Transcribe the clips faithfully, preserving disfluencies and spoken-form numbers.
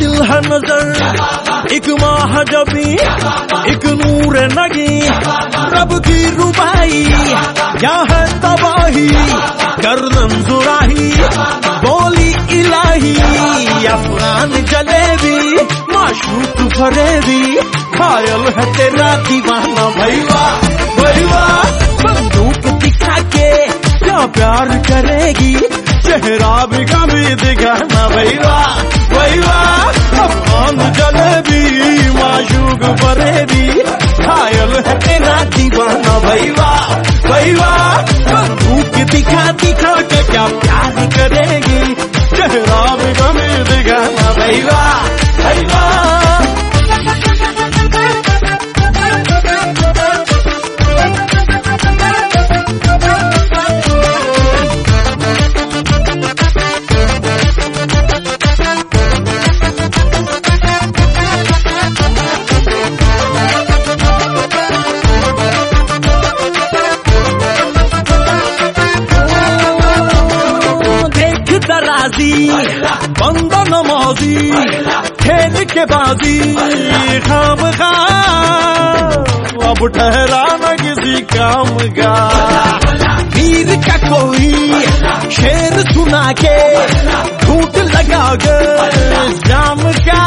कातिल है नजर एक माह जबी एक नूर नगी रब की रुबाई क्या है तबाही गर्दन जुराही बोली इलाही अफगान जलेबी माशूक फरेबी घायल है तेरा दीवाना भैया भैया बंदूक दिखा के क्या प्यार करेगी चेहरा भी कभी दिखाना भैया भैया अफगान जलेबी माशूक फरेबी घायल है तेरा दीवाना भैया भैया बंदूक दिखा दिखा के क्या प्यार करेगी चेहरा भी कभी दिखाना भैया भैया बंदा नमाजी खेल के बाजी खाम खा अब ठहरा न किसी काम का वीर का कोई शेर सुना के झूठ लगा गए जाम का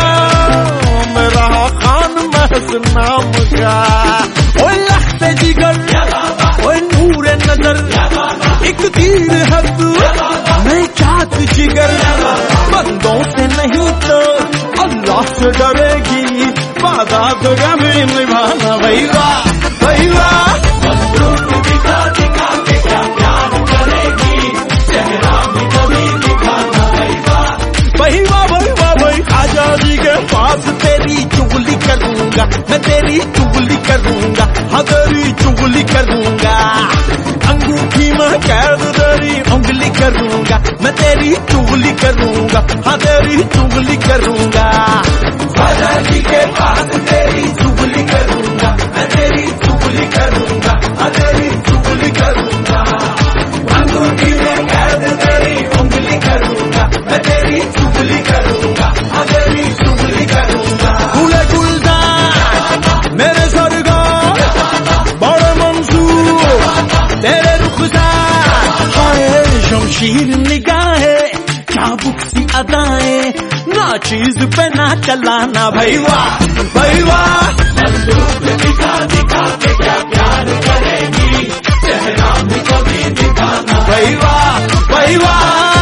मेरा खान महज नाम का ओ लखते जिगर ओ नूर नजर एक तीर हद मैं चाहत जिगर बंदों से नहीं तो अल्लाह से डरेगी वादा तो कभी निभाना भैया भैया बंदूक दिखा दिखा के क्या प्यार करेगी चेहरा भी कभी दिखाना भैया भैया भैया भाई आजादी के पास तेरी चुगली करूंगा मैं तेरी चुगली करूंगा हाँ तेरी चुगली करूंगा अंगूठी में कैद तेरी उंगली करूंगा मैं तेरी चुगली करूंगा हाँ तेरी चुगली करूंगा आजादी के पास तेरी चुगली करूंगा मैं तेरी चुगली करूंगा हाँ तेरी चुगली करूंगा अंगूठी में कैद तेरी उंगली करूंगा मैं तेरी चुगली करूंगा हाँ तेरी चुगली करूंगा गुले गुलजार मेरे सरगार बड़े मंसूर तेरे रुखसार हाय शमशीर निगाहें चाबुक सी अदाएं ना चीज पे ना चलाना भैया भैया बंदूक दिखा दिखा के क्या प्यार करेगी चेहरा भी कभी दिखाना भैया भैया